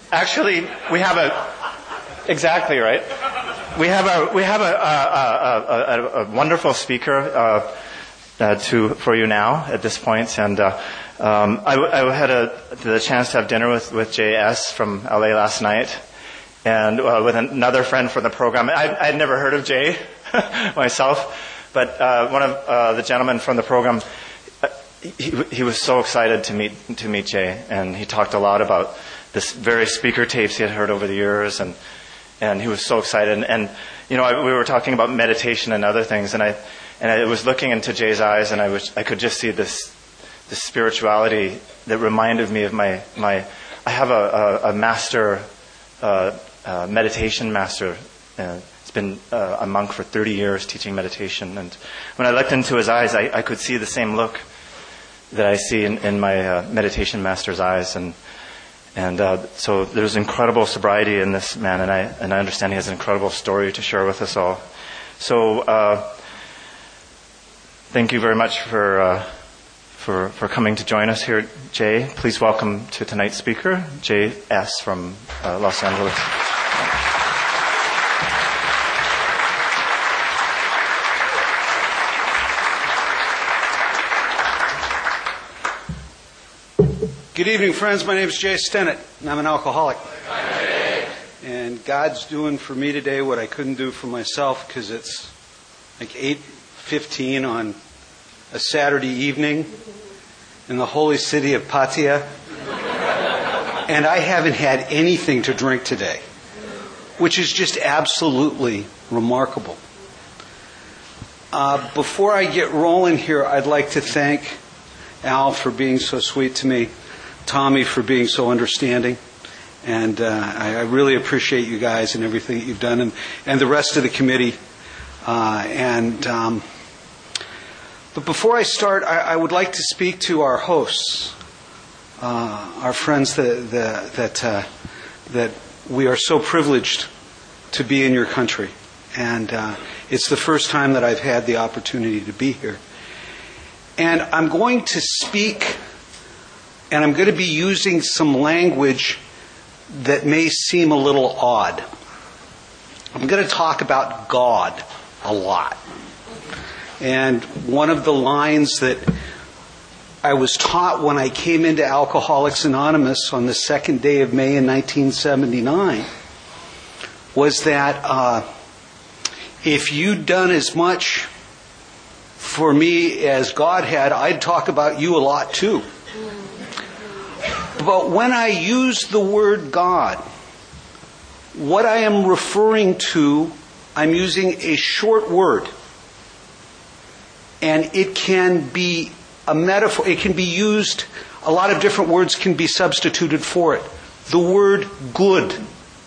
Actually, we have exactly right. We have a wonderful speaker for you now at this point, and I had the chance to have dinner with J.S. from LA last night, and with another friend from the program. I'd never heard of Jay myself, but one of the gentlemen from the program, he was so excited to meet Jay, and he talked a lot about this various speaker tapes he had heard over the years, and he was so excited. And we were talking about meditation and other things, and I was looking into Jay's eyes, and I could just see this spirituality that reminded me of my. I have a master, meditation master. He's been a monk for 30 years teaching meditation, and when I looked into his eyes, I could see the same look that I see in my meditation master's eyes, and so there's incredible sobriety in this man, and I understand he has an incredible story to share with us all. So thank you very much for coming to join us here, Jay. Please welcome to tonight's speaker, J.S. from Los Angeles. Good evening, friends. My name is Jay Stennett, and I'm an alcoholic. And God's doing for me today what I couldn't do for myself, because it's like 8:15 on a Saturday evening in the holy city of Pattaya, and I haven't had anything to drink today, which is just absolutely remarkable. Before I get rolling here, I'd like to thank Al for being so sweet to me, Tommy for being so understanding, and I really appreciate you guys and everything that you've done, and the rest of the committee. But before I start, I would like to speak to our hosts, our friends that we are so privileged to be in your country, and it's the first time that I've had the opportunity to be here. And I'm going to speak, and I'm going to be using some language that may seem a little odd. I'm going to talk about God a lot. And one of the lines that I was taught when I came into Alcoholics Anonymous on the second day of May in 1979 was that if you'd done as much for me as God had, I'd talk about you a lot too. But when I use the word God, what I am referring to, I'm using a short word. And it can be a metaphor. It can be used, a lot of different words can be substituted for it. The word good.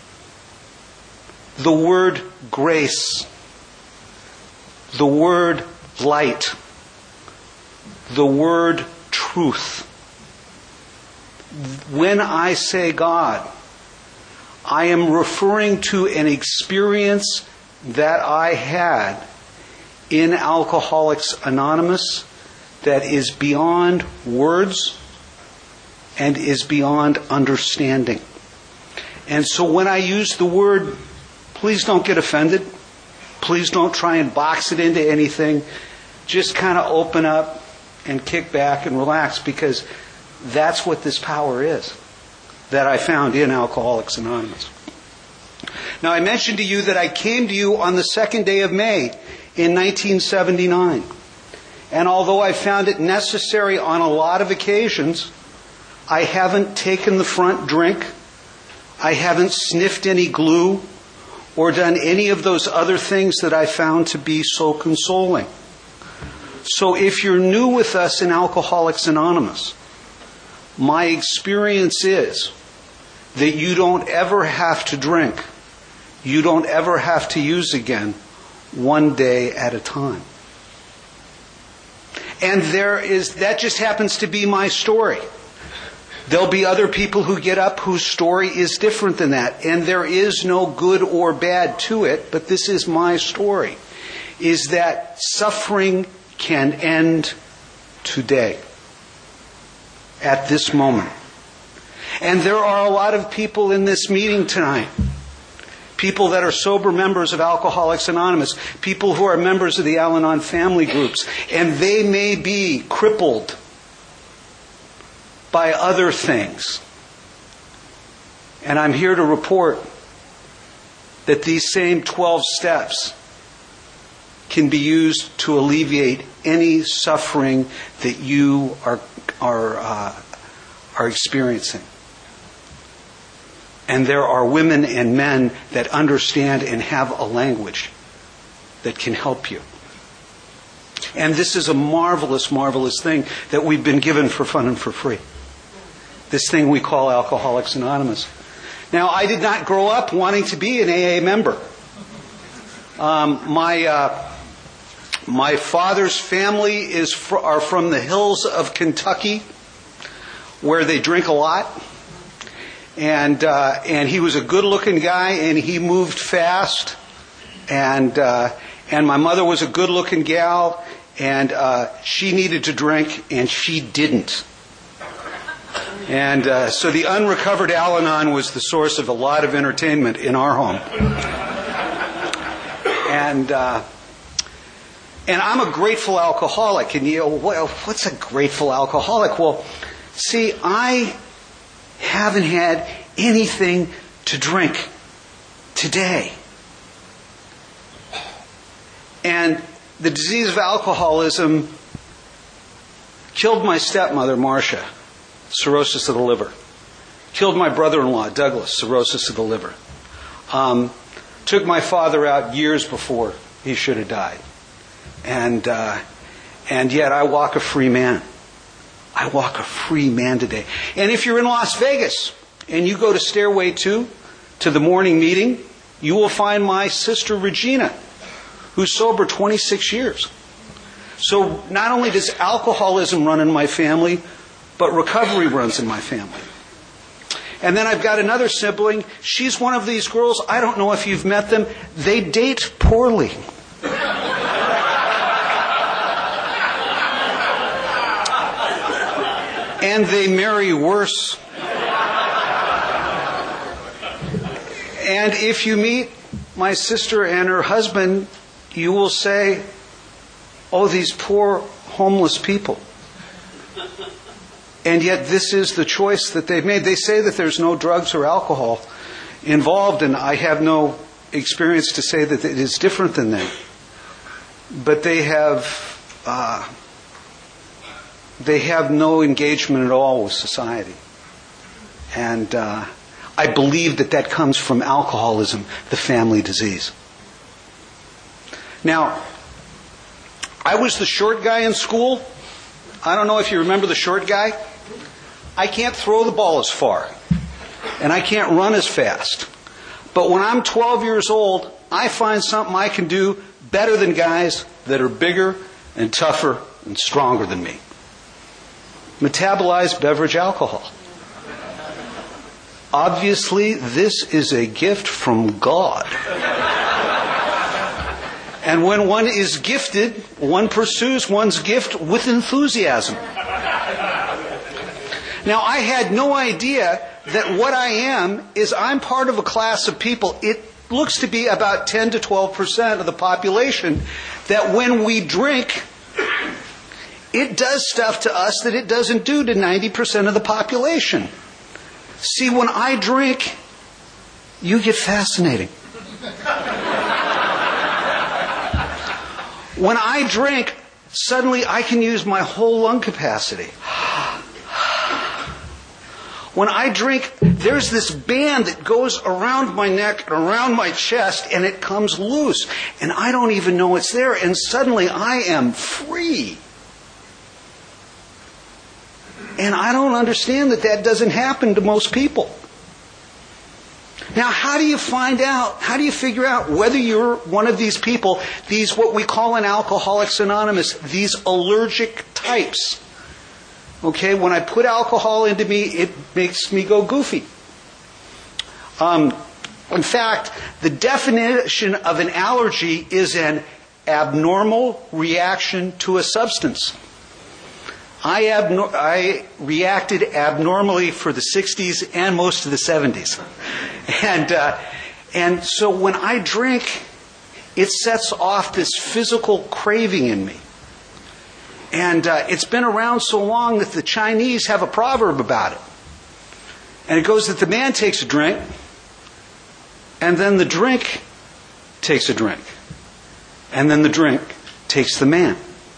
The word grace. The word light. The word truth. When I say God, I am referring to an experience that I had in Alcoholics Anonymous that is beyond words and is beyond understanding. And so when I use the word, please don't get offended. Please don't try and box it into anything. Just kind of open up and kick back and relax, because that's what this power is that I found in Alcoholics Anonymous. Now, I mentioned to you that I came to you on the second day of May in 1979. And although I found it necessary on a lot of occasions, I haven't taken the front drink, I haven't sniffed any glue, or done any of those other things that I found to be so consoling. So if you're new with us in Alcoholics Anonymous, my experience is that you don't ever have to drink. You don't ever have to use again, one day at a time. And that just happens to be my story. There'll be other people who get up whose story is different than that. And there is no good or bad to it, but this is my story. Is that suffering can end today. At this moment. And there are a lot of people in this meeting tonight. People that are sober members of Alcoholics Anonymous. People who are members of the Al-Anon family groups. And they may be crippled by other things. And I'm here to report that these same 12 steps can be used to alleviate any suffering that you are experiencing. And there are women and men that understand and have a language that can help you. And this is a marvelous, marvelous thing that we've been given for fun and for free. This thing we call Alcoholics Anonymous. Now, I did not grow up wanting to be an AA member. My father's family are from the hills of Kentucky, where they drink a lot. And he was a good-looking guy, and he moved fast. And my mother was a good-looking gal, and she needed to drink, and she didn't. And so the unrecovered Al-Anon was the source of a lot of entertainment in our home. And I'm a grateful alcoholic. And you know, what's a grateful alcoholic? Well, see, I haven't had anything to drink today. And the disease of alcoholism killed my stepmother, Marcia, cirrhosis of the liver. Killed my brother-in-law, Douglas, cirrhosis of the liver. Took my father out years before he should have died. And yet I walk a free man. I walk a free man today. And if you're in Las Vegas and you go to Stairway 2 to the morning meeting, you will find my sister Regina, who's sober 26 years. So not only does alcoholism run in my family, but recovery runs in my family. And then I've got another sibling. She's one of these girls. I don't know if you've met them. They date poorly. And they marry worse. And if you meet my sister and her husband, you will say, oh, these poor homeless people. And yet this is the choice that they've made. They say that there's no drugs or alcohol involved, and I have no experience to say that it is different than that. But they have no engagement at all with society. And I believe that comes from alcoholism, the family disease. Now, I was the short guy in school. I don't know if you remember the short guy. I can't throw the ball as far, and I can't run as fast. But when I'm 12 years old, I find something I can do better than guys that are bigger and tougher and stronger than me. Metabolize beverage alcohol. Obviously, this is a gift from God. And when one is gifted, one pursues one's gift with enthusiasm. Now, I had no idea that what I am is I'm part of a class of people. It looks to be about 10 to 12% of the population that when we drink, it does stuff to us that it doesn't do to 90% of the population. See, when I drink, you get fascinating. When I drink, suddenly I can use my whole lung capacity. When I drink, there's this band that goes around my neck and around my chest, and it comes loose. And I don't even know it's there, and suddenly I am free. And I don't understand that doesn't happen to most people. Now, how do you figure out whether you're one of these people, these what we call in Alcoholics Anonymous, these allergic types? Okay, when I put alcohol into me, it makes me go goofy. In fact, the definition of an allergy is an abnormal reaction to a substance. I reacted abnormally for the 60s and most of the 70s. And so when I drink, it sets off this physical craving in me. And it's been around so long that the Chinese have a proverb about it. And it goes that the man takes a drink, and then the drink takes a drink. And then the drink takes the man.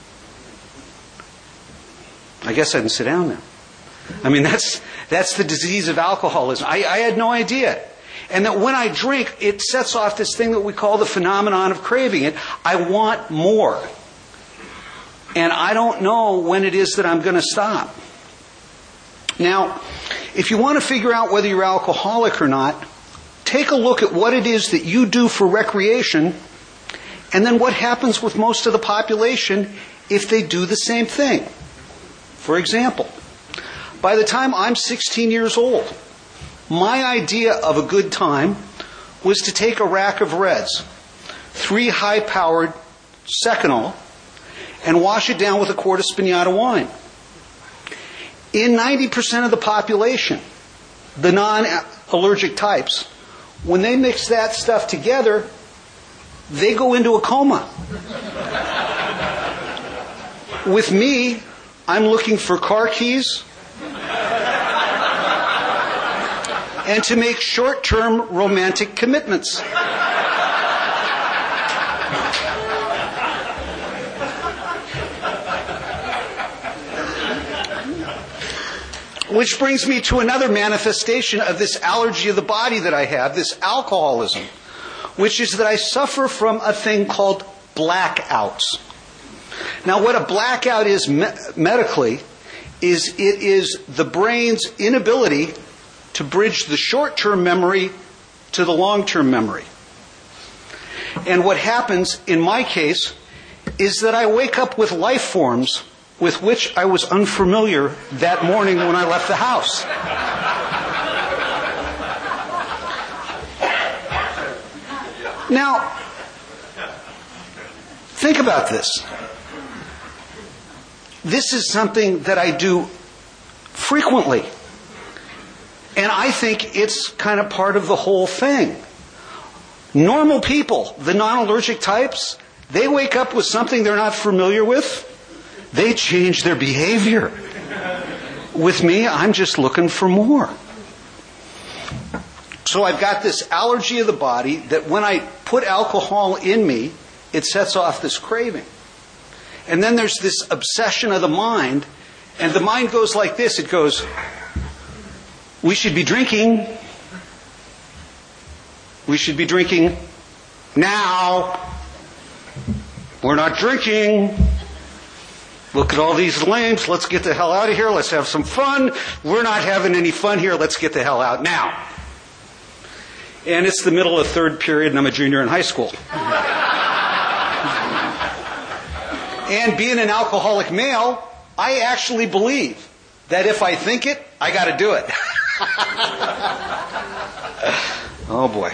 I guess I can sit down now. I mean, that's the disease of alcoholism. I had no idea. And that when I drink, it sets off this thing that we call the phenomenon of craving it. I want more. And I don't know when it is that I'm going to stop. Now, if you want to figure out whether you're alcoholic or not, take a look at what it is that you do for recreation, and then what happens with most of the population if they do the same thing. For example, by the time I'm 16 years old, my idea of a good time was to take a rack of Reds, 3 high-powered Seconal, and wash it down with a quart of Spagnotta wine. In 90% of the population, the non-allergic types, when they mix that stuff together, they go into a coma. With me, I'm looking for car keys and to make short-term romantic commitments. Which brings me to another manifestation of this allergy of the body that I have, this alcoholism, which is that I suffer from a thing called blackouts. Now, what a blackout is medically is it is the brain's inability to bridge the short-term memory to the long-term memory. And what happens, in my case, is that I wake up with life forms with which I was unfamiliar that morning when I left the house. Now, think about this. This is something that I do frequently. And I think it's kind of part of the whole thing. Normal people, the non-allergic types, they wake up with something they're not familiar with. They change their behavior. With me, I'm just looking for more. So I've got this allergy of the body that when I put alcohol in me, it sets off this craving. And then there's this obsession of the mind, and the mind goes like this. It goes, we should be drinking. We should be drinking now. We're not drinking. Look at all these lames. Let's get the hell out of here. Let's have some fun. We're not having any fun here. Let's get the hell out now. And it's the middle of third period, and I'm a junior in high school. And being an alcoholic male, I actually believe that if I think it, I got to do it. Oh boy.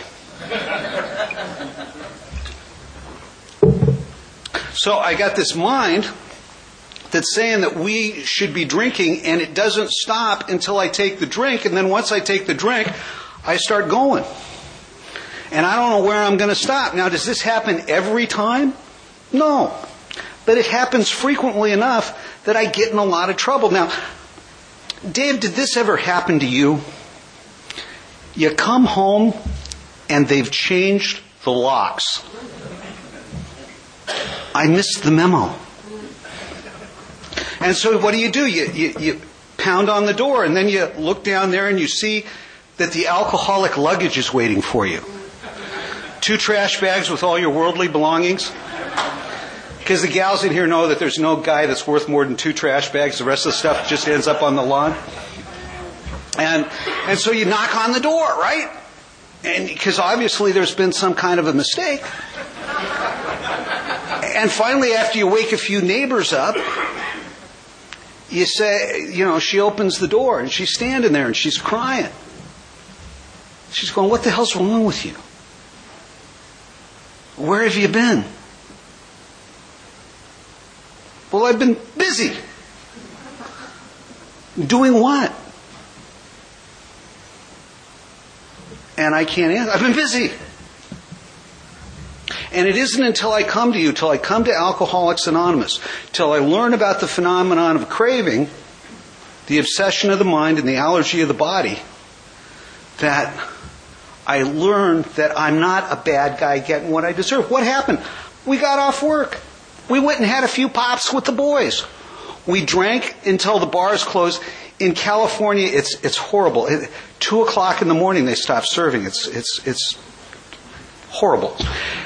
So I got this mind that's saying that we should be drinking, and it doesn't stop until I take the drink, and then once I take the drink, I start going. And I don't know where I'm going to stop. Now, does this happen every time? No. But it happens frequently enough that I get in a lot of trouble. Now, Dave, did this ever happen to you? You come home and they've changed the locks. I missed the memo. And so what do? You pound on the door, and then you look down there and you see that the alcoholic luggage is waiting for you. 2 trash bags with all your worldly belongings. Because the gals in here know that there's no guy that's worth more than 2 trash bags. The rest of the stuff just ends up on the lawn. And so you knock on the door, right? And because obviously there's been some kind of a mistake. And finally, after you wake a few neighbors up, you say, she opens the door and she's standing there and she's crying. She's going, what the hell's wrong with you? Where have you been? Well, I've been busy. Doing what? And I can't answer. I've been busy. And it isn't until I come to you, till I come to Alcoholics Anonymous, till I learn about the phenomenon of craving, the obsession of the mind and the allergy of the body, that I learn that I'm not a bad guy getting what I deserve. What happened? We got off work. We went and had a few pops with the boys. We drank until the bars closed. In California, it's horrible. 2 o'clock in the morning they stop serving. It's horrible.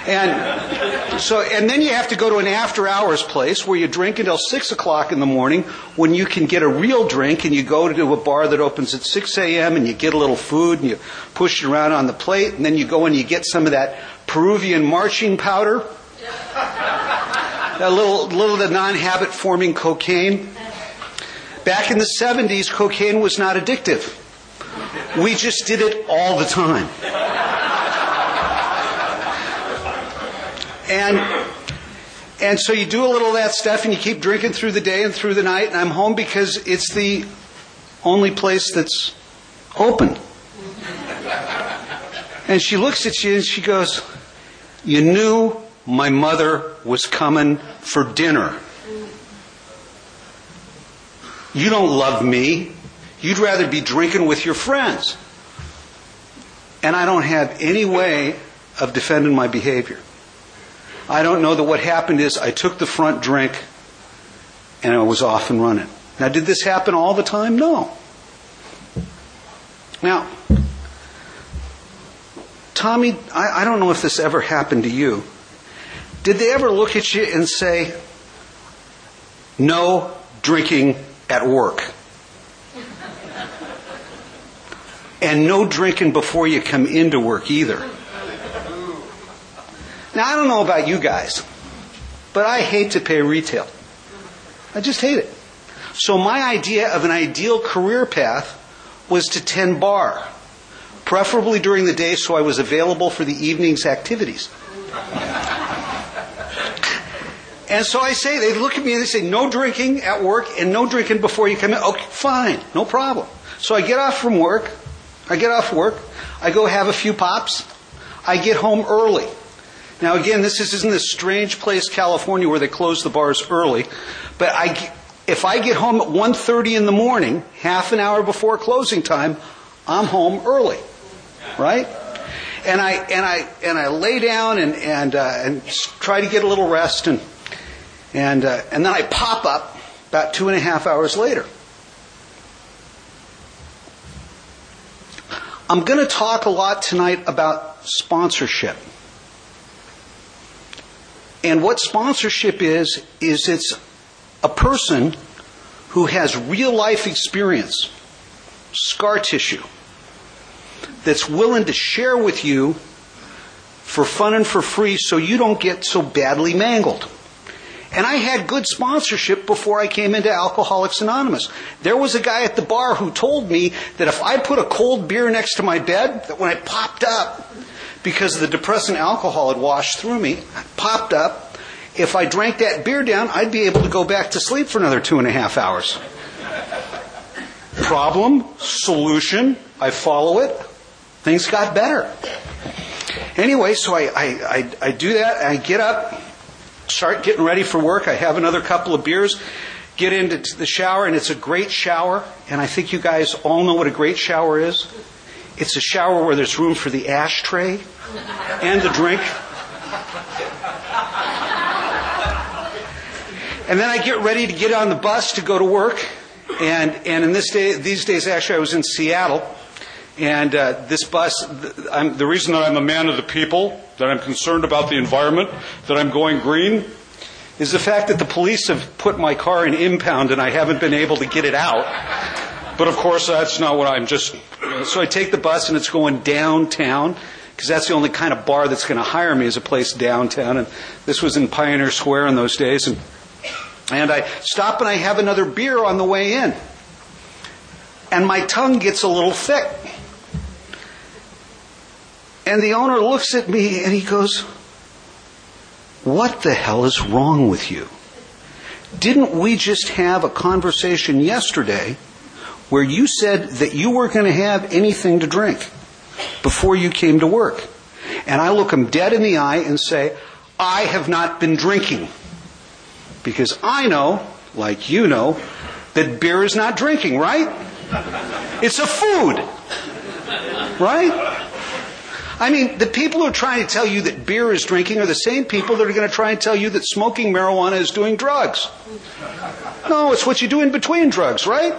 And then you have to go to an after hours place where you drink until 6 o'clock in the morning when you can get a real drink, and you go to a bar that opens at 6 a.m. and you get a little food and you push it around on the plate, and then you go and you get some of that Peruvian marching powder, a little of the non-habit forming cocaine. Back in the 70s, cocaine was not addictive. We just did it all the time. And so you do a little of that stuff and you keep drinking through the day and through the night, and I'm home because it's the only place that's open. And she looks at you and she goes, "You knew my mother was coming for dinner. You don't love me. You'd rather be drinking with your friends." And I don't have any way of defending my behavior. I don't know that what happened is I took the front drink and I was off and running. Now, did this happen all the time? No. Now, Tommy, I don't know if this ever happened to you. Did they ever look at you and say, "No drinking at work"? And no drinking before you come into work either. Now, I don't know about you guys, but I hate to pay retail. I just hate it. So my idea of an ideal career path was to tend bar, preferably during the day so I was available for the evening's activities. And so I say, they look at me and they say, "No drinking at work and no drinking before you come in." Okay, fine, no problem. So I get off work, I go have a few pops, I get home early. Now again, this isn't this strange place, California, where they close the bars early, but if I get home at 1:30 in the morning, half an hour before closing time, I'm home early, right? And I lay down and try to get a little rest, and then I pop up about 2.5 hours later. I'm going to talk a lot tonight about sponsorship. And what sponsorship is it's a person who has real life experience, scar tissue, that's willing to share with you for fun and for free so you don't get so badly mangled. And I had good sponsorship before I came into Alcoholics Anonymous. There was a guy at the bar who told me that if I put a cold beer next to my bed, that when I popped up, because the depressant alcohol had washed through me, I popped up. If I drank that beer down, I'd be able to go back to sleep for another 2.5 hours. Problem, solution, I follow it. Things got better. Anyway, so I do that. I get up, start getting ready for work. I have another couple of beers, get into the shower, and it's a great shower. And I think you guys all know what a great shower is. It's a shower where there's room for the ashtray and the drink. And then I get ready to get on the bus to go to work. And in these days, actually, I was in Seattle. And this bus, the reason that I'm a man of the people, that I'm concerned about the environment, that I'm going green, is the fact that the police have put my car in impound and I haven't been able to get it out. But of course, that's not what I'm just... So I take the bus and it's going downtown, because that's the only kind of bar that's going to hire me, is a place downtown. And this was in Pioneer Square in those days. And I stop and I have another beer on the way in. And my tongue gets a little thick. And the owner looks at me and he goes, "What the hell is wrong with you? Didn't we just have a conversation yesterday where you said that you weren't going to have anything to drink before you came to work. And I look him dead in the eye and say, I have not been drinking. Because I know, like you know, that beer is not drinking, right? It's a food. Right? I mean, the people who are trying to tell you that beer is drinking are the same people that are going to try and tell you that smoking marijuana is doing drugs. No, it's what you do in between drugs, right?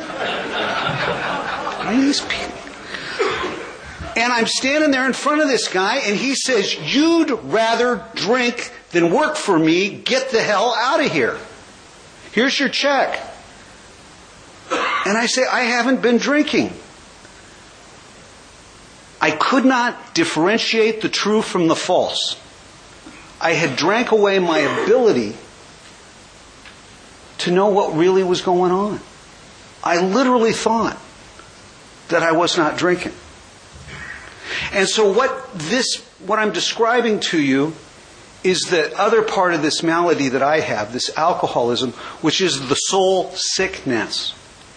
These people. And I'm standing there in front of this guy, and he says, you'd rather drink than work for me. Get the hell out of here. Here's your check. And I say, I haven't been drinking. I could not differentiate the true from the false. I had drank away my ability to know what really was going on. I literally thought that I was not drinking. And so what I'm describing to you is the other part of this malady that I have, this alcoholism, which is the soul sickness.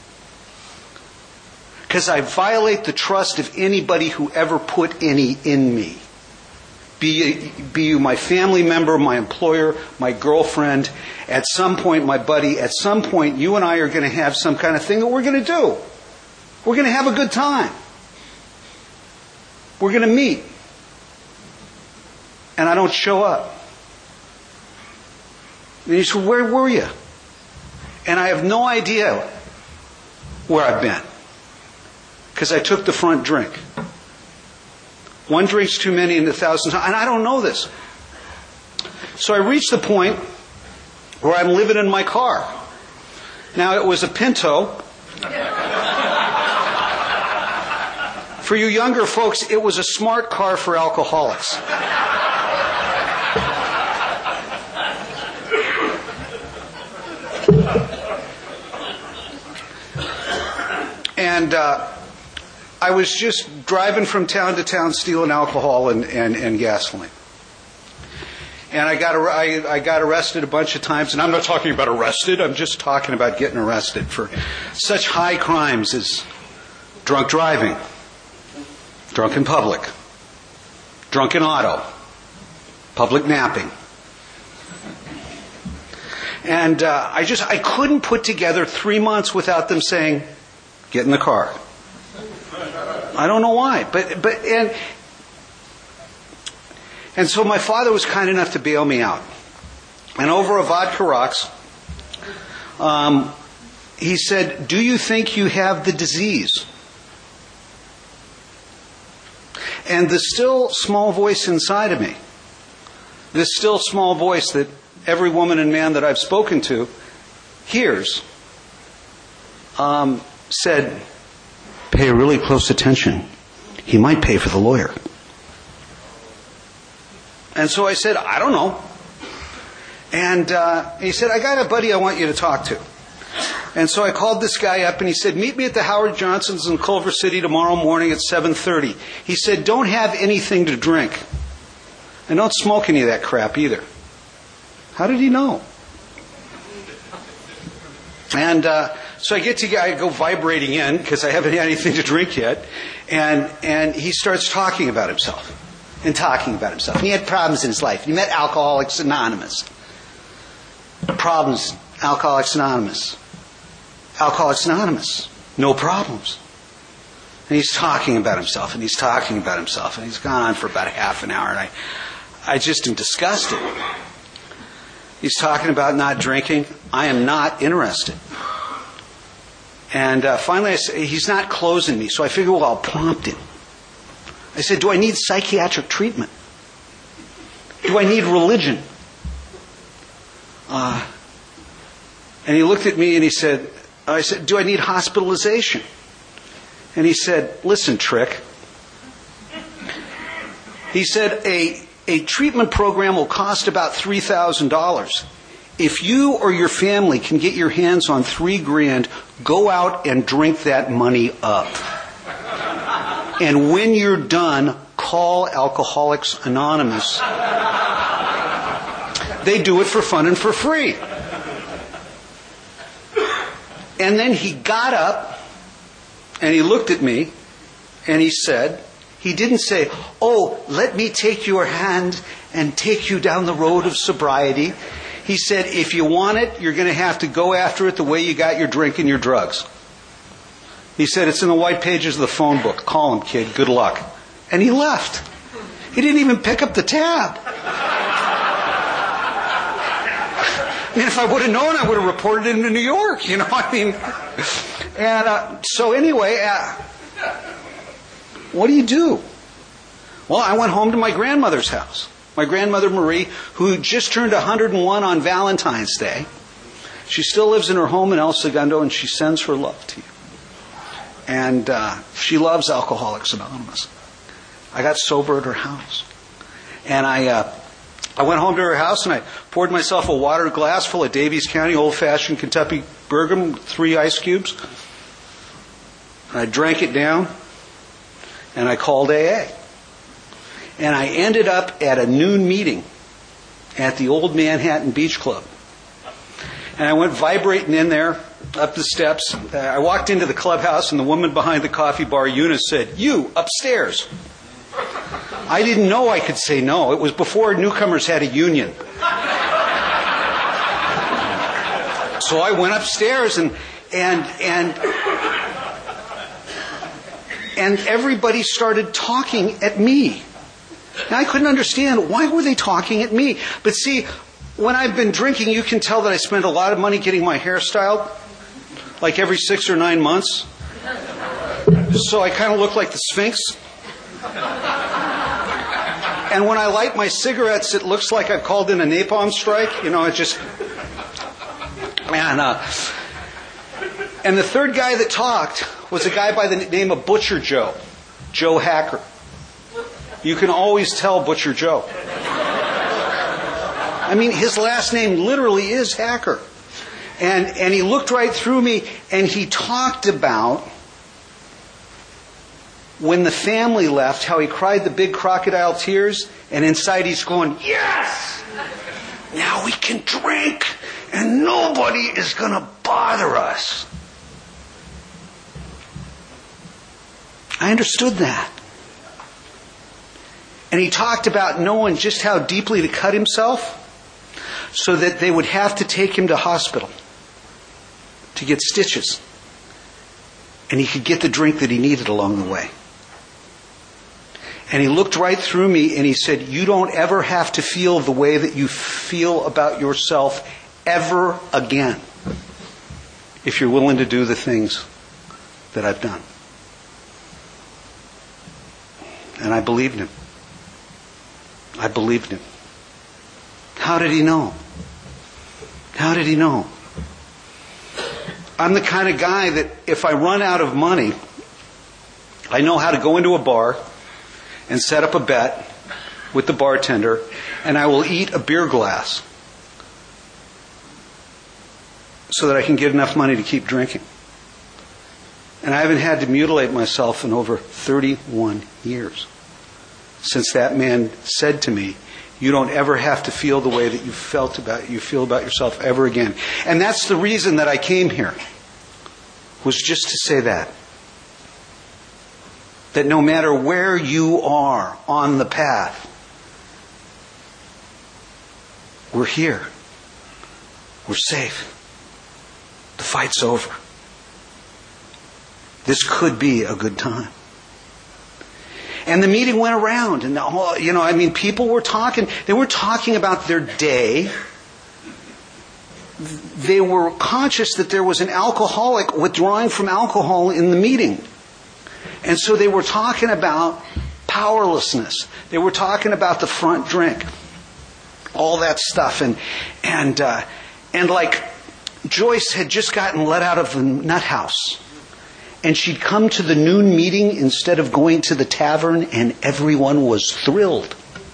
Because I violate the trust of anybody who ever put any in me. Be you my family member, my employer, my girlfriend, at some point my buddy, at some point you and I are going to have some kind of thing that we're going to do. We're going to have a good time. We're going to meet. And I don't show up. And you say, where were you? And I have no idea where I've been. Because I took the front drink. One drink's too many and 1,000 times. And I don't know this. So I reached the point where I'm living in my car. Now, it was a Pinto. For you younger folks, it was a smart car for alcoholics. And I was just driving from town to town stealing alcohol and gasoline. And I got arrested a bunch of times. And I'm not talking about arrested. I'm just talking about getting arrested for such high crimes as drunk driving, drunk in public, drunk in auto, public napping. And I couldn't put together 3 months without them saying, get in the car. I don't know why, and so my father was kind enough to bail me out. And over a vodka rocks, he said, do you think you have the disease? And the still small voice inside of me, this still small voice that every woman and man that I've spoken to hears, said, pay really close attention. He might pay for the lawyer. And so I said, I don't know. And he said, I got a buddy I want you to talk to. And so I called this guy up and he said, meet me at the Howard Johnson's in Culver City tomorrow morning at 7:30. He said, don't have anything to drink. And don't smoke any of that crap either. How did he know? And so I go vibrating in because I haven't had anything to drink yet. And he starts talking about himself. And talking about himself. He had problems in his life. He met Alcoholics Anonymous. Problems, Alcoholics Anonymous. Alcoholics Anonymous. No problems. And he's talking about himself, and he's talking about himself, and he's gone on for about half an hour, and I just am disgusted. He's talking about not drinking. I am not interested. And finally, I say, he's not closing me, so I figure, well, I'll prompt him. I said, do I need psychiatric treatment? Do I need religion? And he looked at me and he said, I said, do I need hospitalization? And he said, listen, Trick. He said, a treatment program will cost about $3,000. If you or your family can get your hands on $3,000, go out and drink that money up. And when you're done, call Alcoholics Anonymous. They do it for fun and for free. And then he got up And he looked at me and he said, he didn't say, "Oh, let me take your hand and take you down the road of sobriety." He said, "If you want it, you're going to have to go after it the way you got your drink and your drugs." He said, "It's in the white pages of the phone book. Call him, kid. Good luck." And he left. He didn't even pick up the tab. I mean, if I would have known, I would have reported it into New York. And so anyway, what do? Well, I went home to my grandmother's house. My grandmother Marie, who just turned 101 on Valentine's Day. She still lives in her home in El Segundo, and she sends her love to you. And she loves Alcoholics Anonymous. I got sober at her house. And I went home to her house and I poured myself a water glass full of Davies County old-fashioned Kentucky Bourbon, 3 ice cubes. And I drank it down and I called AA. And I ended up at a noon meeting at the old Manhattan Beach Club. And I went vibrating in there, up the steps. I walked into the clubhouse and the woman behind the coffee bar, Eunice, said, "You, upstairs." I didn't know I could say no. It was before newcomers had a union. So I went upstairs and everybody started talking at me. Now I couldn't understand, why were they talking at me? But see, when I've been drinking, you can tell that I spend a lot of money getting my hair styled, like every 6 or 9 months. So I kind of look like the Sphinx. And when I light my cigarettes, it looks like I've called in a napalm strike. It just... And the third guy that talked was a guy by the name of Butcher Joe. Joe Hacker. You can always tell Butcher Joe. I mean, his last name literally is Hacker. And he looked right through me and he talked about when the family left, how he cried the big crocodile tears, and inside he's going, "Yes! Now we can drink, and nobody is going to bother us." I understood that. And he talked about knowing just how deeply to cut himself so that they would have to take him to hospital to get stitches. And he could get the drink that he needed along the way. And he looked right through me and he said, "You don't ever have to feel the way that you feel about yourself ever again if you're willing to do the things that I've done." And I believed him. I believed him. How did he know? How did he know? I'm the kind of guy that if I run out of money, I know how to go into a bar and set up a bet with the bartender, and I will eat a beer glass so that I can get enough money to keep drinking. And I haven't had to mutilate myself in over 31 years since that man said to me, "You don't ever have to feel the way that you feel about yourself ever again." And that's the reason that I came here, was just to say that. That no matter where you are on the path, we're here. We're safe. The fight's over. This could be a good time. And the meeting went around, and people were talking. They were talking about their day. They were conscious that there was an alcoholic withdrawing from alcohol in the meeting. And so they were talking about powerlessness. They were talking about the front drink. All that stuff. And like Joyce had just gotten let out of the nut house. And she'd come to the noon meeting instead of going to the tavern, and everyone was thrilled.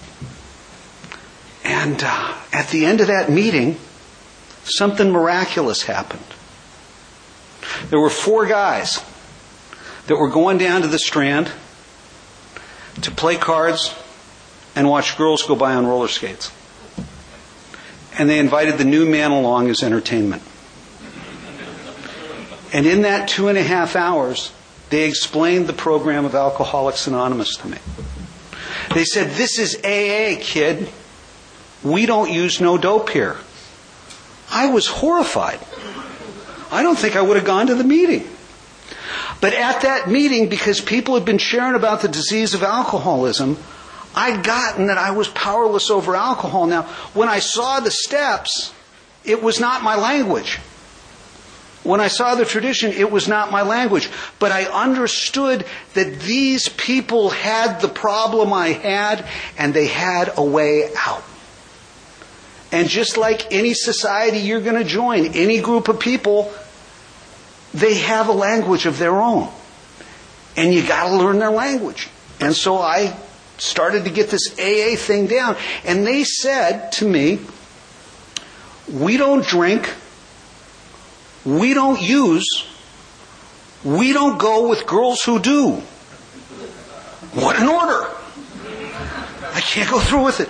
And at the end of that meeting, something miraculous happened. There were 4 guys that were going down to the Strand to play cards and watch girls go by on roller skates. And they invited the new man along as entertainment. And in that 2.5 hours, They explained the program of Alcoholics Anonymous to me. They said, "This is AA, kid. We don't use no dope here." I was horrified. I don't think I would have gone to the meeting. But at that meeting, because people had been sharing about the disease of alcoholism, I'd gotten that I was powerless over alcohol. Now, when I saw the steps, it was not my language. When I saw the tradition, it was not my language. But I understood that these people had the problem I had, and they had a way out. And just like any society you're going to join, any group of people, they have a language of their own. And you got to learn their language. And so I started to get this AA thing down. And they said to me, "We don't drink. We don't use. We don't go with girls who do." What an order! I can't go through with it.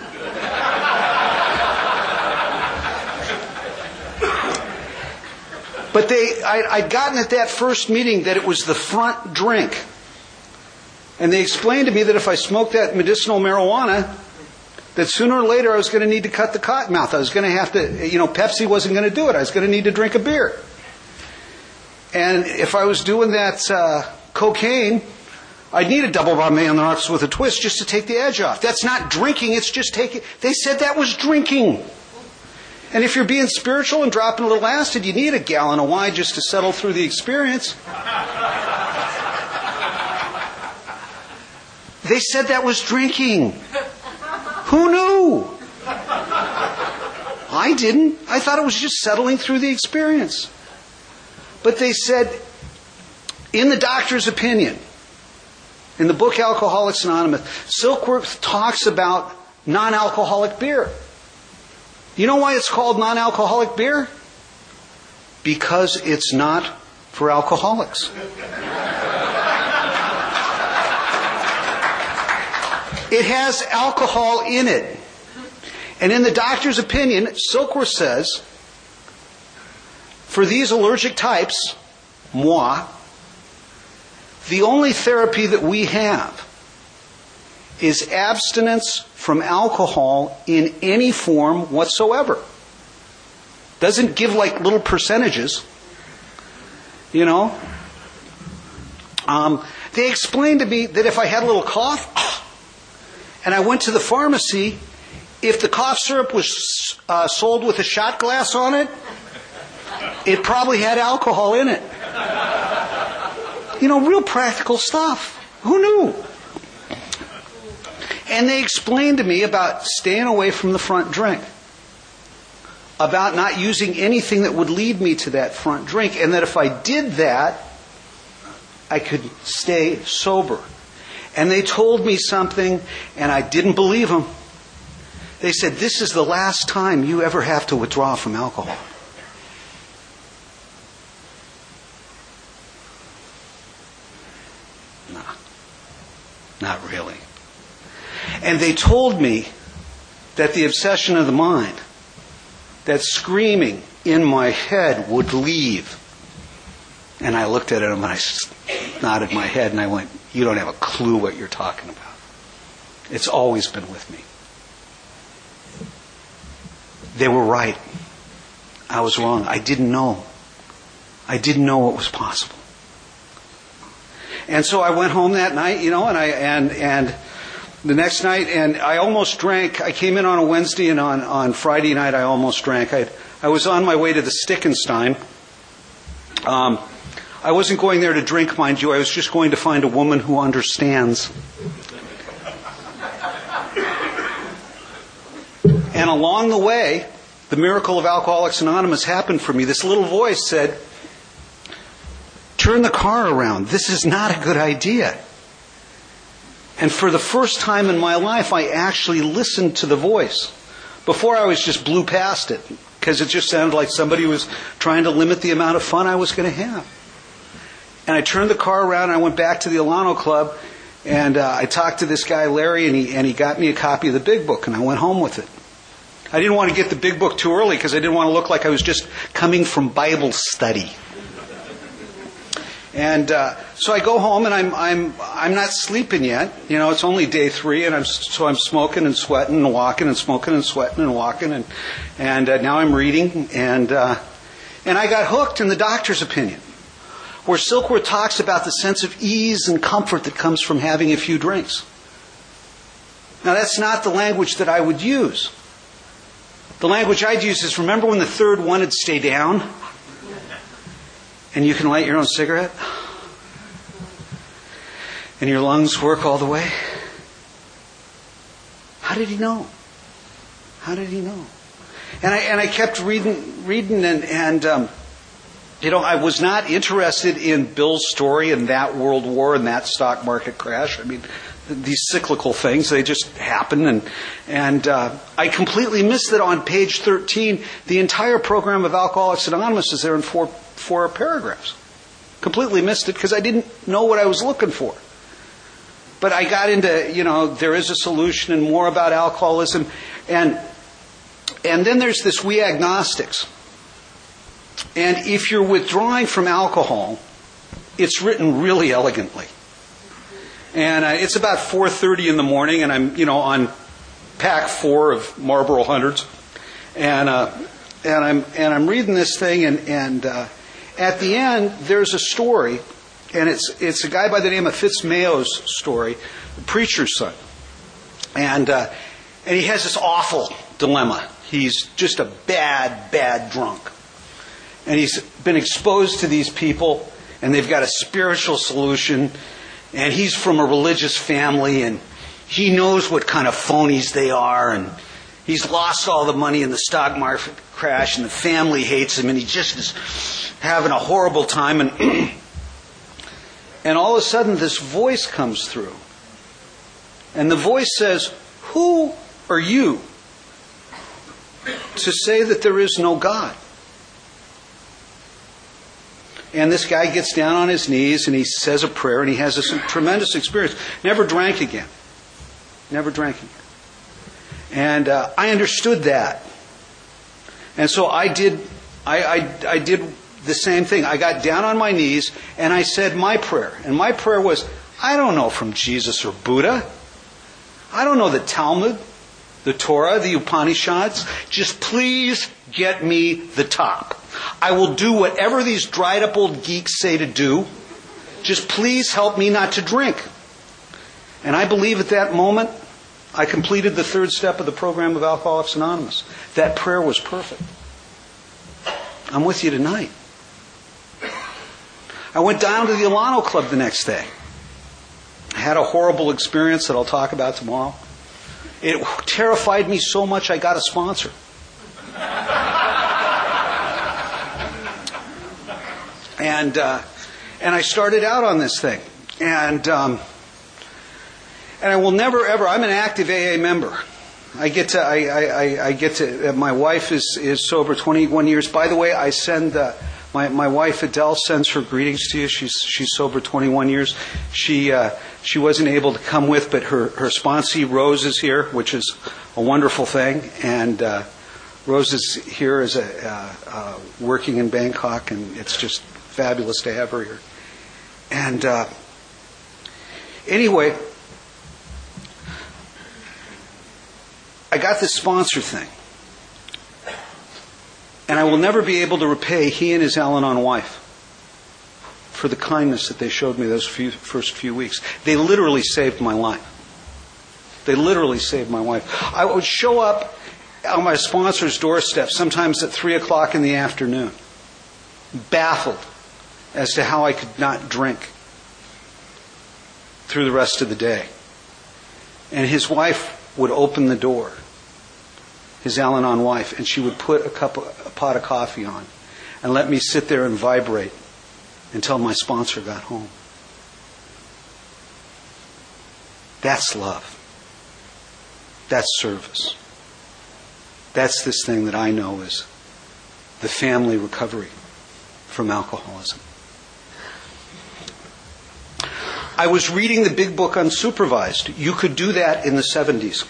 But I'd gotten at that first meeting that it was the front drink. And they explained to me that if I smoked that medicinal marijuana, that sooner or later I was going to need to cut the cotton mouth. I was going to have to, Pepsi wasn't going to do it. I was going to need to drink a beer. And if I was doing that cocaine, I'd need a double Bombay on the rocks with a twist just to take the edge off. That's not drinking, it's just taking... They said that was drinking. And if you're being spiritual and dropping a little acid, you need a gallon of wine just to settle through the experience. They said that was drinking. Who knew? I didn't. I thought it was just settling through the experience. But they said, in the doctor's opinion, in the book Alcoholics Anonymous, Silkworth talks about non-alcoholic beer. You know why it's called non-alcoholic beer? Because it's not for alcoholics. It has alcohol in it. And in the doctor's opinion, Silkworth says, for these allergic types, moi, the only therapy that we have is abstinence from alcohol in any form whatsoever. Doesn't give like little percentages. They explained to me that if I had a little cough, and I went to the pharmacy, if the cough syrup was sold with a shot glass on it, it probably had alcohol in it. Real practical stuff. Who knew? And they explained to me about staying away from the front drink. About not using anything that would lead me to that front drink. And that if I did that, I could stay sober. And they told me something, and I didn't believe them. They said, "This is the last time you ever have to withdraw from alcohol." No, not really. And they told me that the obsession of the mind, that screaming in my head would leave. And I looked at them and I nodded my head and I went, "You don't have a clue what you're talking about. It's always been with me." They were right. I was wrong. I didn't know. I didn't know what was possible. And so I went home that night, and the next night, and I almost drank. I came in on a Wednesday, and on Friday night I almost drank. I was on my way to the Stickenstein. I wasn't going there to drink, mind you. I was just going to find a woman who understands. And along the way, the miracle of Alcoholics Anonymous happened for me. This little voice said, "Turn the car around. This is not a good idea." And for the first time in my life, I actually listened to the voice. Before I was just blew past it, because it just sounded like somebody was trying to limit the amount of fun I was going to have. And I turned the car around, and I went back to the Alano Club, and I talked to this guy, Larry, and he got me a copy of the Big Book, and I went home with it. I didn't want to get the Big Book too early, because I didn't want to look like I was just coming from Bible study. And so I go home, and I'm not sleeping yet. You know, it's only day 3, and I'm smoking and sweating and walking and smoking and sweating and walking, and now I'm reading, and I got hooked in the doctor's opinion, where Silkworth talks about the sense of ease and comfort that comes from having a few drinks. Now, that's not the language that I would use. The language I'd use is, remember when the third wanted to stay down? And you can light your own cigarette? And your lungs work all the way? How did he know? How did he know? And I kept reading and I was not interested in Bill's story and that world war and that stock market crash. I mean, these cyclical things, they just happen. And I completely missed that on page 13, the entire program of Alcoholics Anonymous is there in four paragraphs. Completely missed it because I didn't know what I was looking for. But I got into, there is a solution and more about alcoholism. And then there's this We Agnostics. And if you're withdrawing from alcohol, it's written really elegantly. And it's about 4:30 in the morning, and I'm, on pack 4 of Marlboro Hundreds, and I'm reading this thing, and at the end there's a story, and it's a guy by the name of Fitzmayo's story, the preacher's son, and he has this awful dilemma. He's just a bad drunk, and he's been exposed to these people, and they've got a spiritual solution. And he's from a religious family, and he knows what kind of phonies they are, and he's lost all the money in the stock market crash, and the family hates him, and he just is having a horrible time. And all of a sudden, this voice comes through. And the voice says, "Who are you to say that there is no God?" And this guy gets down on his knees and he says a prayer and he has this tremendous experience. Never drank again. And I understood that. And so I did the same thing. I got down on my knees and I said my prayer. And my prayer was, I don't know from Jesus or Buddha. I don't know the Talmud, the Torah, the Upanishads. Just please get me the top. I will do whatever these dried up old geeks say to do. Just please help me not to drink. And I believe at that moment, I completed the 3rd step of the program of Alcoholics Anonymous. That prayer was perfect. I'm with you tonight. I went down to the Alano Club the next day. I had a horrible experience that I'll talk about tomorrow. It terrified me so much I got a sponsor. And I started out on this thing. And I will never ever, I'm an active AA member. I get to, my wife is sober 21 years. By the way, I send, my wife Adele sends her greetings to you. She's sober 21 years. She wasn't able to come with, but her sponsee Rose is here, which is a wonderful thing. And Rose is here as working in Bangkok, and it's just fabulous to have her here. And anyway, I got this sponsor thing. And I will never be able to repay he and his Al-Anon wife for the kindness that they showed me those first few weeks. They literally saved my life. I would show up on my sponsor's doorstep, sometimes at 3 o'clock in the afternoon, baffled as to how I could not drink through the rest of the day. And his wife would open the door, his Al-Anon wife, and she would put a pot of coffee on and let me sit there and vibrate until my sponsor got home. That's love. That's service. That's this thing that I know is the family recovery from alcoholism. I was reading the big book Unsupervised. You could do that in the 70s.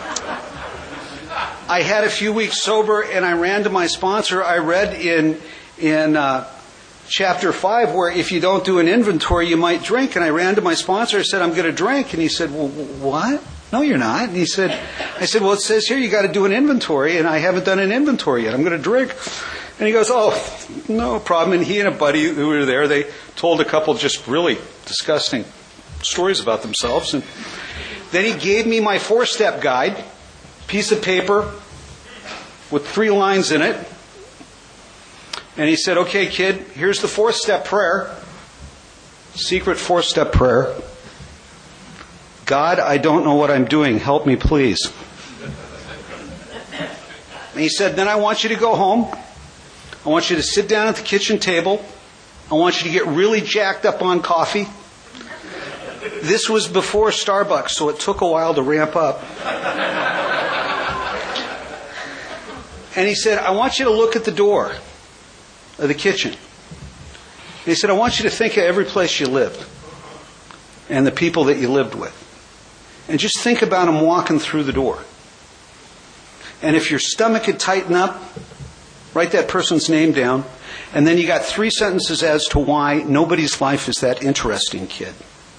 I had a few weeks sober and I ran to my sponsor. I read in chapter 5 where if you don't do an inventory, you might drink. And I ran to my sponsor. I said, I'm going to drink. And he said, well, what? No, you're not. And I said, well, it says here you got to do an inventory, and I haven't done an inventory yet. I'm going to drink. And he goes, oh, no problem. And he and a buddy who were there, they told a couple just really disgusting stories about themselves. And then he gave me my 4-step guide, piece of paper with 3 lines in it. And he said, okay, kid, here's the 4th-step prayer. Secret 4-step prayer. God, I don't know what I'm doing. Help me, please. And he said, then I want you to go home. I want you to sit down at the kitchen table. I want you to get really jacked up on coffee. This was before Starbucks, so it took a while to ramp up. And he said, I want you to look at the door of the kitchen. And he said, I want you to think of every place you lived and the people that you lived with. And just think about them walking through the door. And if your stomach could tighten up, write that person's name down. And then you got 3 sentences as to why nobody's life is that interesting, kid.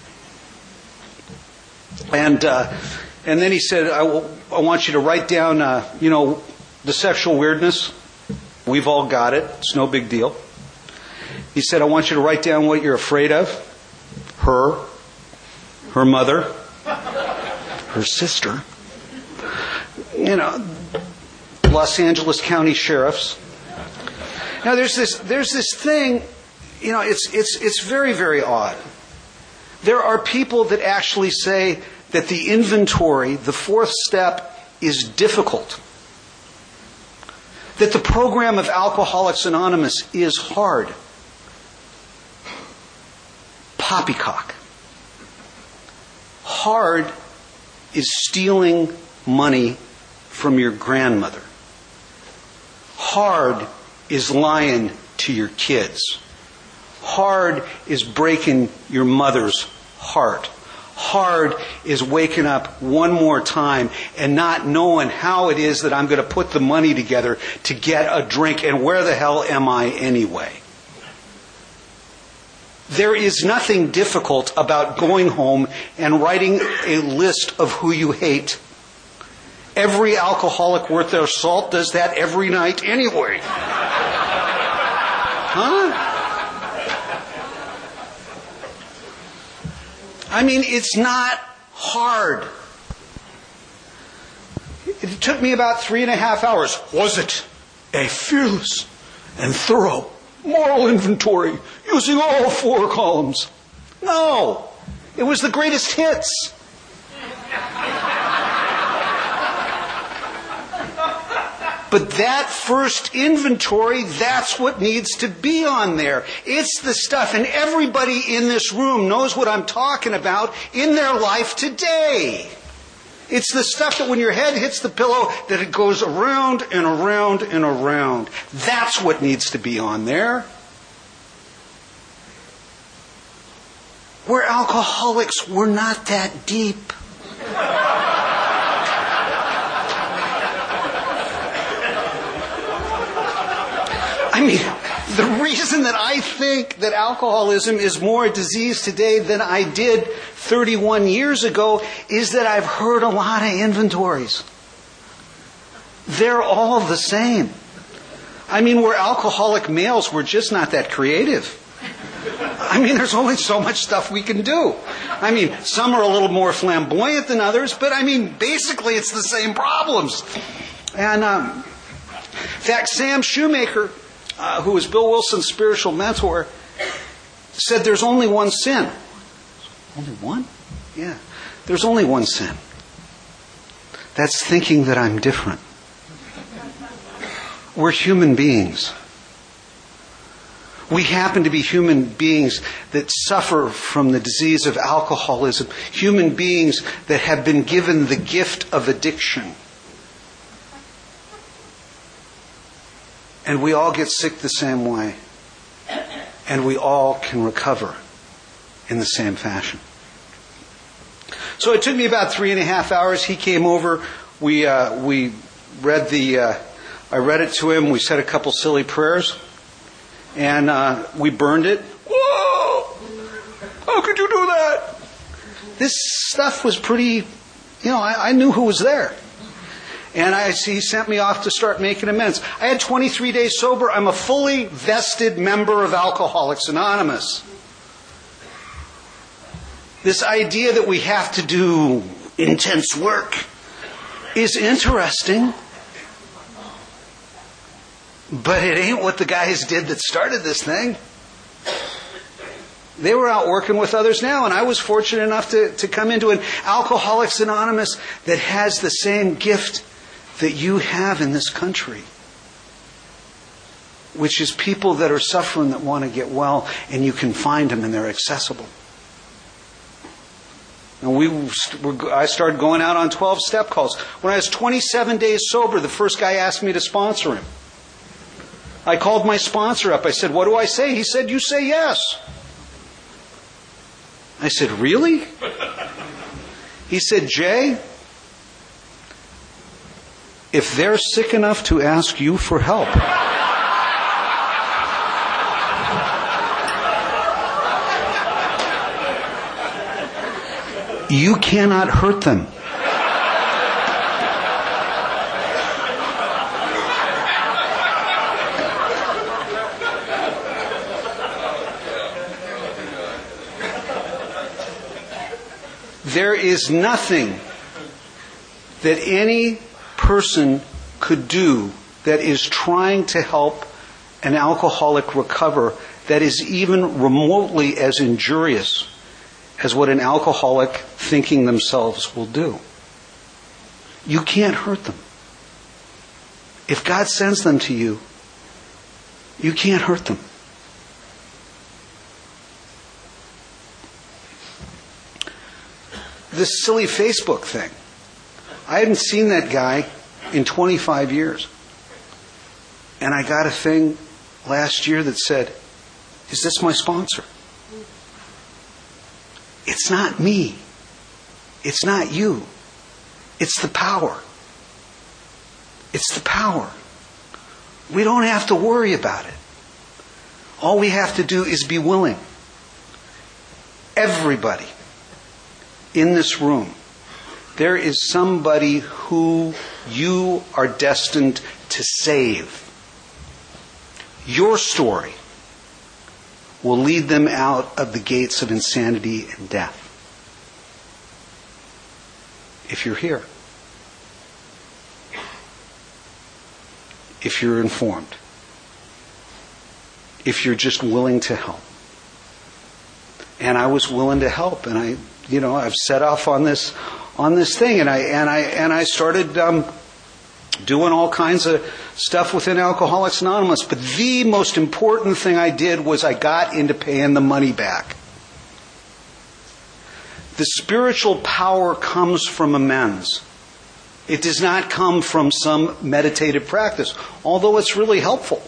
And then he said, I want you to write down, the sexual weirdness. We've all got it. It's no big deal. He said, I want you to write down what you're afraid of. Her mother, her sister, Los Angeles County sheriffs. Now there's this thing, it's very, very odd. There are people that actually say that the inventory, the 4th step, is difficult. That the program of Alcoholics Anonymous is hard. Poppycock. Hard is stealing money from your grandmother. Hard is lying to your kids. Hard is breaking your mother's heart. Hard is waking up one more time and not knowing how it is that I'm going to put the money together to get a drink, and where the hell am I anyway? There is nothing difficult about going home and writing a list of who you hate. Every alcoholic worth their salt does that every night anyway. Huh? I mean, it's not hard. It took me about 3.5 hours. Was it a fearless and thorough moral inventory using all 4 columns? No. It was the greatest hits. But that first inventory, that's what needs to be on there. It's the stuff, and everybody in this room knows what I'm talking about in their life today. It's the stuff that when your head hits the pillow, that it goes around and around and around. That's what needs to be on there. We're alcoholics. We're not that deep. I mean, the reason that I think that alcoholism is more a disease today than I did 31 years ago is that I've heard a lot of inventories. They're all the same. I mean, we're alcoholic males. We're just not that creative. I mean, there's only so much stuff we can do. I mean, some are a little more flamboyant than others, but I mean, basically it's the same problems. And in fact, Sam Shoemaker, who was Bill Wilson's spiritual mentor, said there's only one sin. Only one? Yeah. There's only one sin. That's thinking that I'm different. We're human beings. We happen to be human beings that suffer from the disease of alcoholism. Human beings that have been given the gift of addiction. And we all get sick the same way. And we all can recover in the same fashion. So it took me about 3.5 hours. He came over. We read I read it to him. We said a couple silly prayers. And we burned it. Whoa! How could you do that? This stuff was pretty, I knew who was there. And he sent me off to start making amends. I had 23 days sober. I'm a fully vested member of Alcoholics Anonymous. This idea that we have to do intense work is interesting. But it ain't what the guys did that started this thing. They were out working with others now, and I was fortunate enough to come into an Alcoholics Anonymous that has the same gift that you have in this country, which is people that are suffering that want to get well, and you can find them and they're accessible. And I started going out on 12-step calls. When I was 27 days sober, the first guy asked me to sponsor him. I called my sponsor up. I said, "What do I say?" He said, "You say yes." I said, "Really?" He said, "Jay, if they're sick enough to ask you for help, you cannot hurt them." There is nothing that any person could do that is trying to help an alcoholic recover that is even remotely as injurious as what an alcoholic thinking themselves will do. You can't hurt them. If God sends them to you, you can't hurt them. This silly Facebook thing. I hadn't seen that guy in 25 years. And I got a thing last year that said, "Is this my sponsor?" It's not me. It's not you. It's the power. It's the power. We don't have to worry about it. All we have to do is be willing. Everybody in this room, there is somebody who you are destined to save. Your story will lead them out of the gates of insanity and death. If you're here. If you're informed. If you're just willing to help. And I was willing to help, and I've set off on this thing, and I started doing all kinds of stuff within Alcoholics Anonymous. But the most important thing I did was I got into paying the money back. The spiritual power comes from amends. It does not come from some meditative practice, although it's really helpful.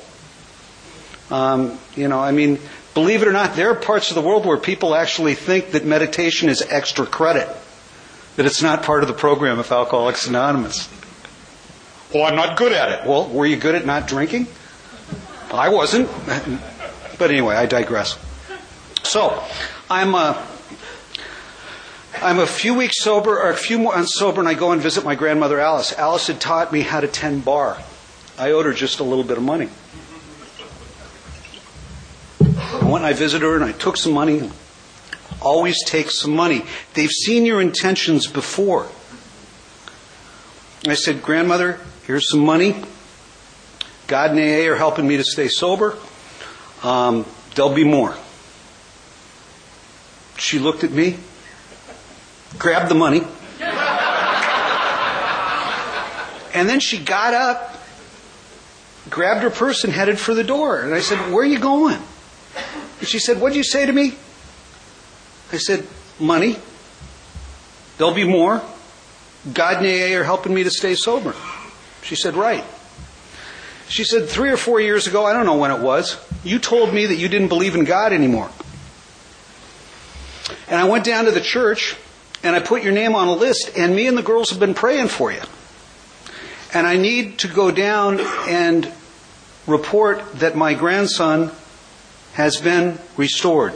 Believe it or not, there are parts of the world where people actually think that meditation is extra credit, that it's not part of the program of Alcoholics Anonymous. Well, I'm not good at it. Well, were you good at not drinking? I wasn't. But anyway, I digress. So, I'm a few weeks sober, or a few months sober, and I go and visit my grandmother Alice. Alice had taught me how to tend bar. I owed her just a little bit of money. I went and I visited her and I took some money. Always take some money. They've seen your intentions before. I said, "Grandmother, here's some money. God and AA are helping me to stay sober. There'll be more." She looked at me, grabbed the money, and then she got up, grabbed her purse and headed for the door. And I said, "Where are you going?" And she said, "What'd you say to me?" I said, "Money. There'll be more. God and AA are helping me to stay sober." She said, "Right." She said, 3 or 4 years ago, I don't know when it was, you told me that you didn't believe in God anymore. And I went down to the church and I put your name on a list, and me and the girls have been praying for you. And I need to go down and report that my grandson has been restored.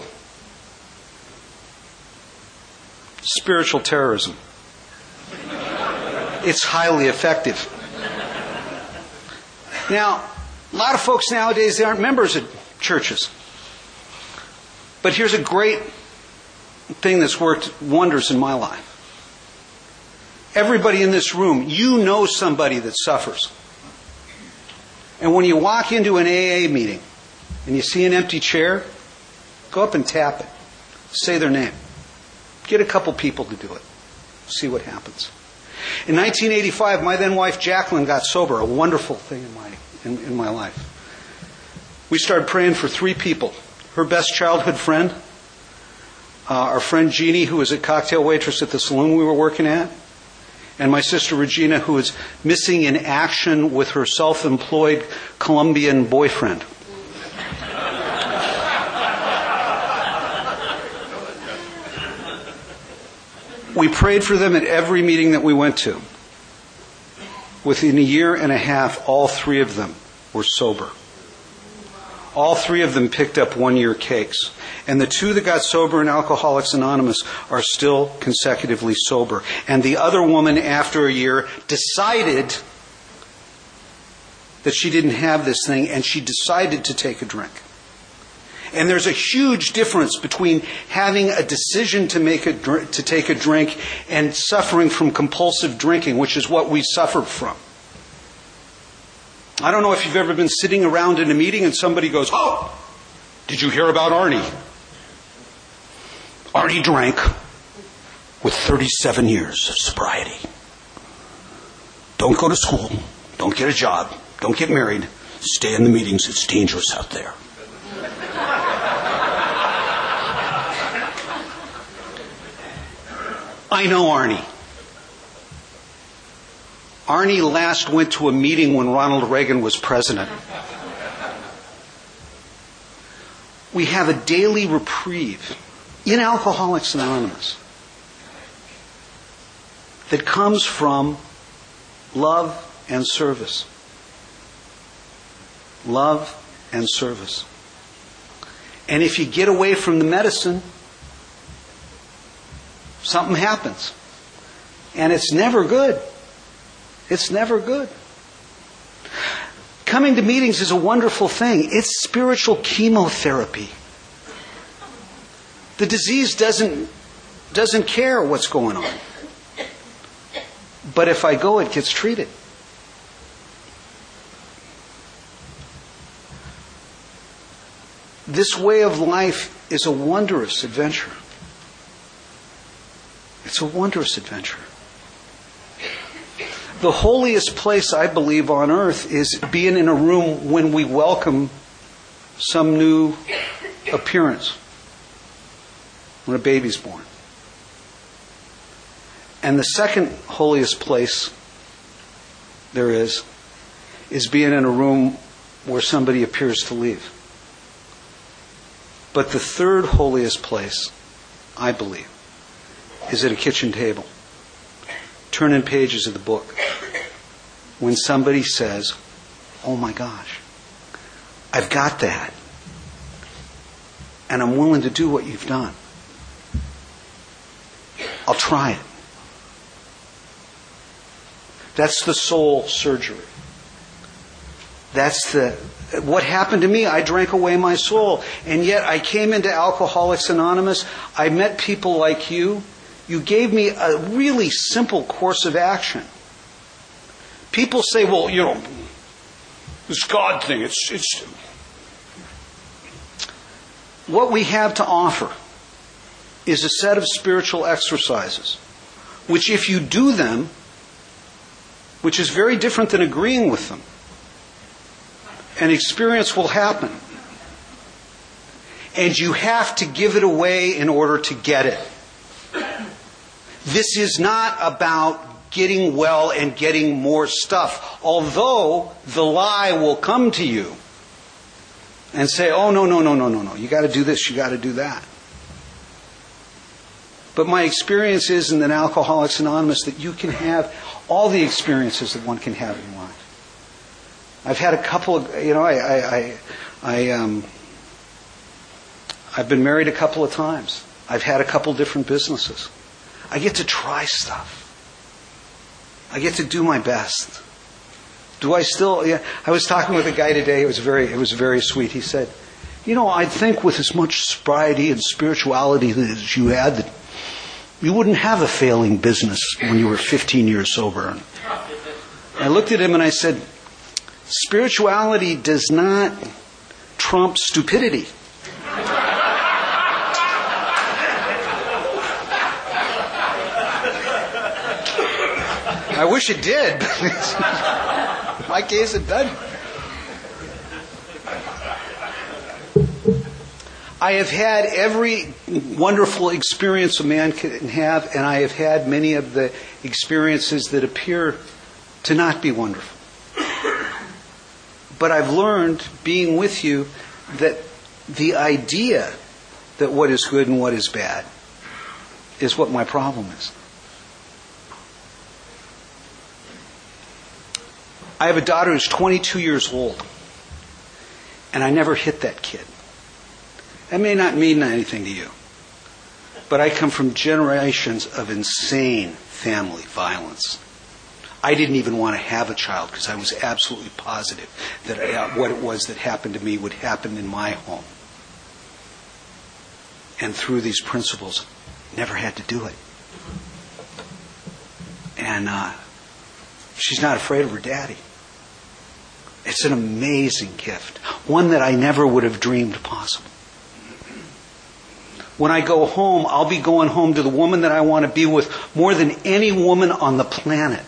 Spiritual terrorism. It's highly effective. Now, a lot of folks nowadays, they aren't members of churches. But here's a great thing that's worked wonders in my life. Everybody in this room, you know somebody that suffers. And when you walk into an AA meeting and you see an empty chair, go up and tap it. Say their name. Get a couple people to do it. See what happens. In 1985, my then wife Jacqueline got sober. A wonderful thing in my life. We started praying for 3 people. Her best childhood friend, our friend Jeannie, who was a cocktail waitress at the saloon we were working at, and my sister Regina, who was missing in action with her self-employed Colombian boyfriend. We prayed for them at every meeting that we went to. Within a year and a half, all 3 of them were sober. All 3 of them picked up 1-year cakes. And the 2 that got sober in Alcoholics Anonymous are still consecutively sober. And the other woman, after a year, decided that she didn't have this thing, and she decided to take a drink. And there's a huge difference between having a decision to take a drink and suffering from compulsive drinking, which is what we suffered from. I don't know if you've ever been sitting around in a meeting and somebody goes, "Oh, did you hear about Arnie? Arnie drank with 37 years of sobriety. Don't go to school. Don't get a job. Don't get married. Stay in the meetings. It's dangerous out there." I know Arnie. Arnie last went to a meeting when Ronald Reagan was president. We have a daily reprieve in Alcoholics Anonymous that comes from love and service. Love and service. And if you get away from the medicine, something happens. And it's never good. It's never good. Coming to meetings is a wonderful thing. It's spiritual chemotherapy. The disease doesn't care what's going on. But if I go, it gets treated. This way of life is a wondrous adventure. It's a wondrous adventure. The holiest place, I believe, on earth is being in a room when we welcome some new appearance, when a baby's born. And the second holiest place there is being in a room where somebody appears to leave. But the third holiest place, I believe, is at a kitchen table, turning pages of the book, when somebody says, "Oh my gosh, I've got that, and I'm willing to do what you've done. I'll try it." That's the soul surgery. That's what happened to me. I drank away my soul, and yet I came into Alcoholics Anonymous. I met people like you. You gave me a really simple course of action. People say, "Well, this God thing, it's..." What we have to offer is a set of spiritual exercises, which if you do them, which is very different than agreeing with them, an experience will happen. And you have to give it away in order to get it. This is not about getting well and getting more stuff. Although the lie will come to you and say, "Oh, no. You got to do this, you got to do that." But my experience is in Alcoholics Anonymous that you can have all the experiences that one can have in life. I've had a couple of, I've been married a couple of times. I've had a couple different businesses. I get to try stuff. I get to do my best. Do I still? Yeah. I was talking with a guy today. It was very sweet. He said, I think with as much sobriety and spirituality as you had, that you wouldn't have a failing business when you were 15 years sober. And I looked at him and I said, spirituality does not trump stupidity. I wish it did, but in my case it doesn't. I have had every wonderful experience a man can have, and I have had many of the experiences that appear to not be wonderful. But I've learned, being with you, that the idea that what is good and what is bad is what my problem is. I have a daughter who's 22 years old, and I never hit that kid. That may not mean anything to you, but I come from generations of insane family violence. I didn't even want to have a child because I was absolutely positive that what it was that happened to me would happen in my home. And through these principles, never had to do it. And she's not afraid of her daddy. It's an amazing gift. One that I never would have dreamed possible. When I go home, I'll be going home to the woman that I want to be with more than any woman on the planet.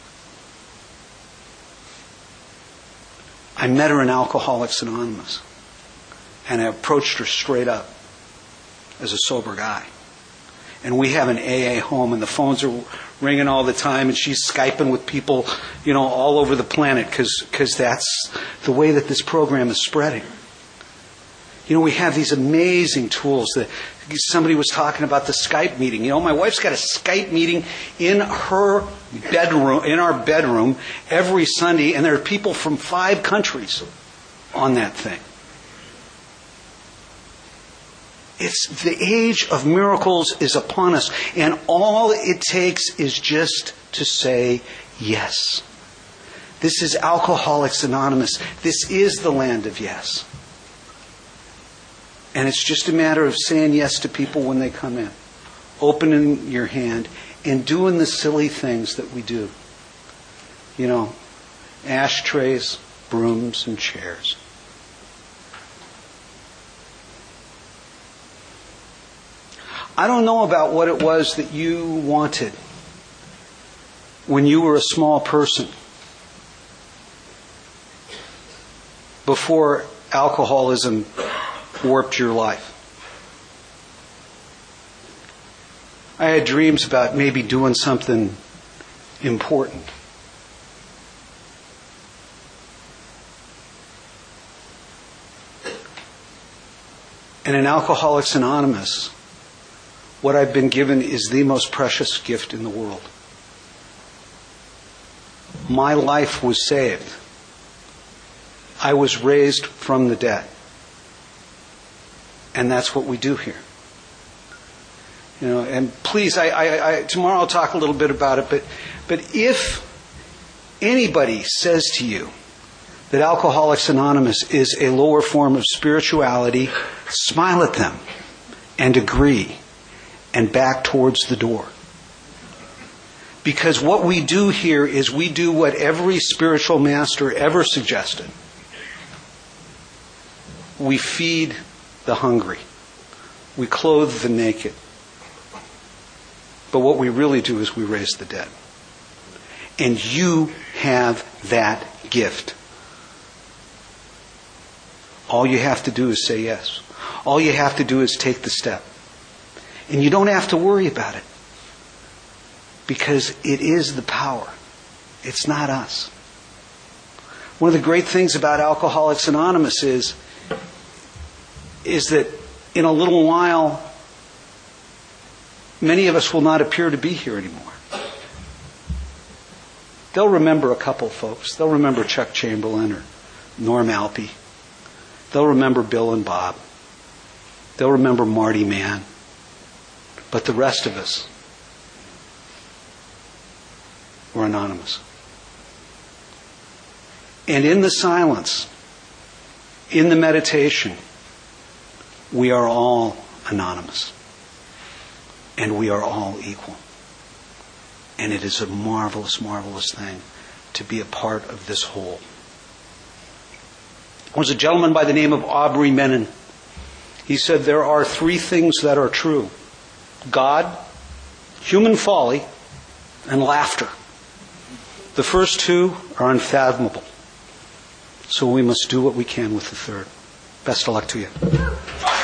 I met her in Alcoholics Anonymous. And I approached her straight up as a sober guy. And we have an AA home, and the phones are ringing all the time, and she's Skyping with people, all over the planet, because that's the way that this program is spreading. We have these amazing tools. That somebody was talking about the Skype meeting. My wife's got a Skype meeting in her bedroom, in our bedroom, every Sunday, and there are people from 5 countries on that thing. It's the age of miracles is upon us, and all it takes is just to say yes. This is Alcoholics Anonymous. This is the land of yes. And it's just a matter of saying yes to people when they come in, opening your hand, and doing the silly things that we do. Ashtrays, brooms, and chairs. I don't know about what it was that you wanted when you were a small person, before alcoholism warped your life. I had dreams about maybe doing something important. And in Alcoholics Anonymous, what I've been given is the most precious gift in the world. My life was saved. I was raised from the dead. And that's what we do here. And please, I tomorrow I'll talk a little bit about it, but if anybody says to you that Alcoholics Anonymous is a lower form of spirituality, smile at them and agree and back towards the door. Because what we do here is we do what every spiritual master ever suggested. We feed the hungry. We clothe the naked. But what we really do is we raise the dead. And you have that gift. All you have to do is say yes. All you have to do is take the step. And you don't have to worry about it. Because it is the power. It's not us. One of the great things about Alcoholics Anonymous is that in a little while, many of us will not appear to be here anymore. They'll remember a couple folks. They'll remember Chuck Chamberlain or Norm Alpe. They'll remember Bill and Bob. They'll remember Marty Mann. But the rest of us, we're anonymous. And in the silence, in the meditation, we are all anonymous. And we are all equal. And it is a marvelous, marvelous thing to be a part of this whole. There was a gentleman by the name of Aubrey Menon. He said there are three things that are true: God, human folly, and laughter. The first two are unfathomable. So we must do what we can with the third. Best of luck to you.